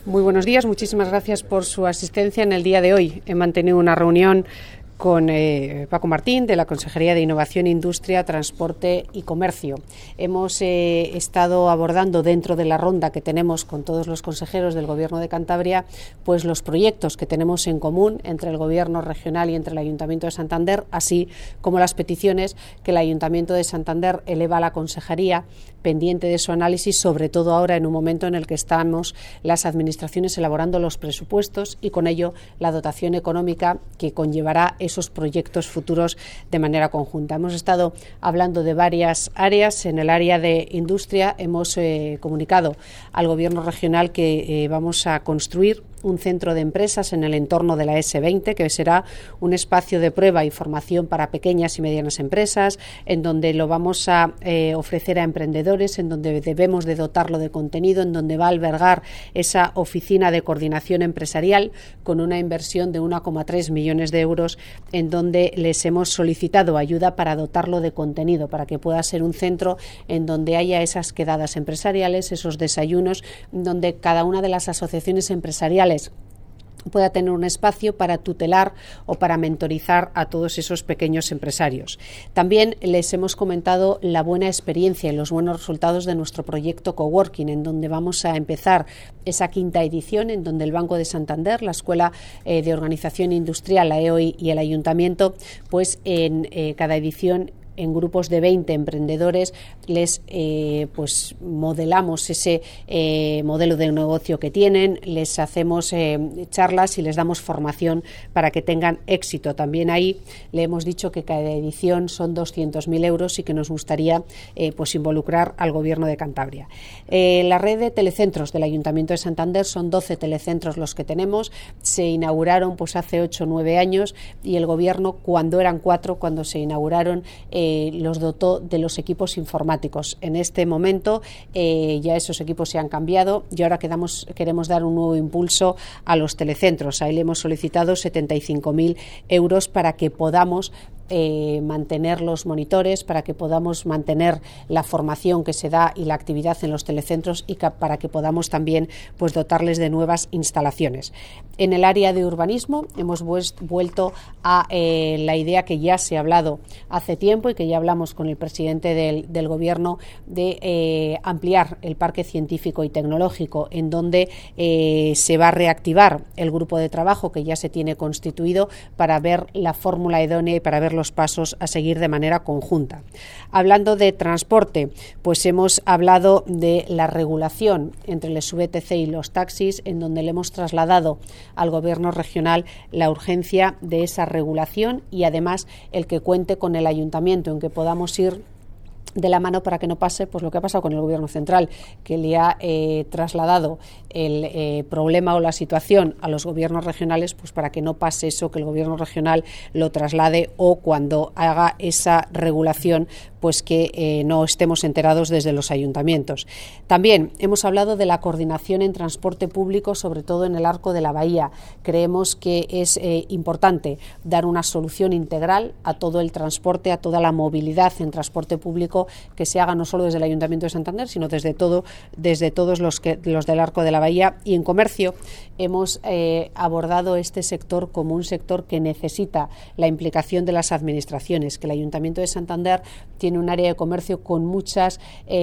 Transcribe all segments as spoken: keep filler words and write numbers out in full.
Muy buenos días, muchísimas gracias por su asistencia en el día de hoy. He mantenido una reunión con eh, Paco Martín, de la Consejería de Innovación, Industria, Transporte y Comercio. Hemos eh, estado abordando dentro de la ronda que tenemos con todos los consejeros del Gobierno de Cantabria, pues los proyectos que tenemos en común entre el Gobierno regional y entre el Ayuntamiento de Santander, así como las peticiones que el Ayuntamiento de Santander eleva a la Consejería, pendiente de su análisis, sobre todo ahora en un momento en el que estamos las administraciones elaborando los presupuestos y con ello la dotación económica que conllevará esos proyectos futuros de manera conjunta. Hemos estado hablando de varias áreas. En el área de industria hemos eh, comunicado al Gobierno regional que eh, vamos a construir un centro de empresas en el entorno de la ese veinte, que será un espacio de prueba y formación para pequeñas y medianas empresas, en donde lo vamos a eh, ofrecer a emprendedores, en donde debemos de dotarlo de contenido, en donde va a albergar esa oficina de coordinación empresarial con una inversión de uno coma tres millones de euros, en donde les hemos solicitado ayuda para dotarlo de contenido, para que pueda ser un centro en donde haya esas quedadas empresariales, esos desayunos, donde cada una de las asociaciones empresariales pueda tener un espacio para tutelar o para mentorizar a todos esos pequeños empresarios. También les hemos comentado la buena experiencia y los buenos resultados de nuestro proyecto Coworking, en donde vamos a empezar esa quinta edición, en donde el Banco de Santander, la Escuela eh, de Organización Industrial, la E O I y el Ayuntamiento, pues en eh, cada edición, en grupos de veinte emprendedores, les eh, pues modelamos ese eh, modelo de negocio que tienen, les hacemos eh, charlas y les damos formación para que tengan éxito. También ahí le hemos dicho que cada edición son doscientos mil euros y que nos gustaría eh, pues involucrar al Gobierno de Cantabria. Eh, la red de telecentros del Ayuntamiento de Santander son doce telecentros los que tenemos. Se inauguraron pues hace ocho o nueve años y el Gobierno, cuando eran cuatro, cuando se inauguraron, eh, los dotó de los equipos informáticos. En este momento eh, ya esos equipos se han cambiado y ahora quedamos, queremos dar un nuevo impulso a los telecentros. Ahí le hemos solicitado setenta y cinco mil euros para que podamos Eh, mantener los monitores, para que podamos mantener la formación que se da y la actividad en los telecentros y que, para que podamos también pues dotarles de nuevas instalaciones. En el área de urbanismo hemos vuelto a eh, la idea que ya se ha hablado hace tiempo y que ya hablamos con el presidente del, del Gobierno de eh, ampliar el parque científico y tecnológico, en donde eh, se va a reactivar el grupo de trabajo que ya se tiene constituido para ver la fórmula idónea y para ver los pasos a seguir de manera conjunta. Hablando de transporte, pues hemos hablado de la regulación entre el V T C y los taxis, en donde le hemos trasladado al Gobierno regional la urgencia de esa regulación y además el que cuente con el Ayuntamiento, en que podamos ir de la mano para que no pase pues lo que ha pasado con el Gobierno central, que le ha eh, trasladado el eh, problema o la situación a los gobiernos regionales, pues para que no pase eso, que el Gobierno regional lo traslade, o cuando haga esa regulación pues que eh, no estemos enterados desde los ayuntamientos. También hemos hablado de la coordinación en transporte público, sobre todo en el arco de la bahía. Creemos que es eh, importante dar una solución integral a todo el transporte, a toda la movilidad en transporte público, que se haga no solo desde el Ayuntamiento de Santander, sino desde todo, desde todos los, que, los del arco de la bahía. Y en comercio hemos eh, abordado este sector como un sector que necesita la implicación de las administraciones, que el Ayuntamiento de Santander tiene un área de comercio con muchas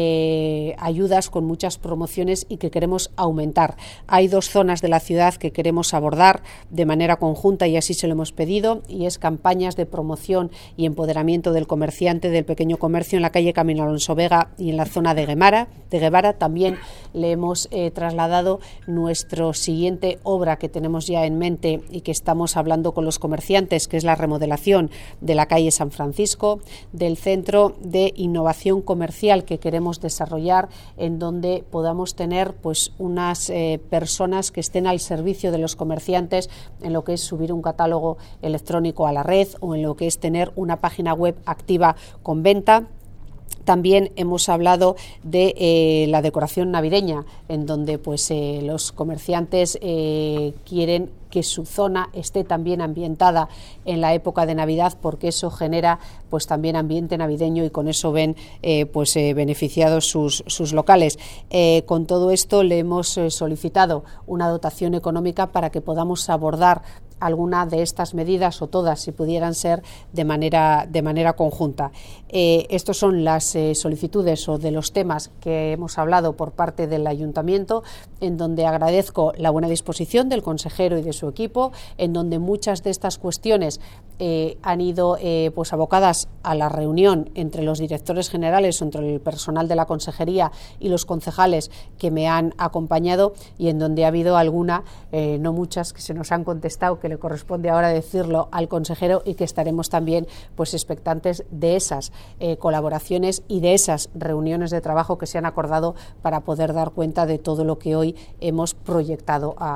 eh, ayudas, con muchas promociones y que queremos aumentar. Hay dos zonas de la ciudad que queremos abordar de manera conjunta y así se lo hemos pedido, y es campañas de promoción y empoderamiento del comerciante, del pequeño comercio en la calle Camino Alonso Vega y en la zona de Guevara. De Guevara también le hemos eh, trasladado nuestra siguiente obra que tenemos ya en mente y que estamos hablando con los comerciantes, que es la remodelación de la calle San Francisco, del centro de innovación comercial que queremos desarrollar, en donde podamos tener pues unas eh, personas que estén al servicio de los comerciantes en lo que es subir un catálogo electrónico a la red o en lo que es tener una página web activa con venta. También hemos hablado de eh, la decoración navideña, en donde pues eh, los comerciantes eh, quieren que su zona esté también ambientada en la época de Navidad, porque eso genera pues también ambiente navideño y con eso ven eh, pues eh, beneficiados sus, sus locales. Eh, con todo esto le hemos eh, solicitado una dotación económica para que podamos abordar alguna de estas medidas o todas, si pudieran ser, de manera, de manera conjunta. Eh, estos son las eh, solicitudes o de los temas que hemos hablado por parte del Ayuntamiento, en donde agradezco la buena disposición del consejero y de su equipo, en donde muchas de estas cuestiones eh, han ido eh, pues abocadas a la reunión entre los directores generales, entre el personal de la consejería y los concejales que me han acompañado, y en donde ha habido alguna, eh, no muchas, que se nos han contestado, que le corresponde ahora decirlo al consejero, y que estaremos también pues expectantes de esas eh, colaboraciones y de esas reuniones de trabajo que se han acordado para poder dar cuenta de todo lo que hoy hemos proyectado a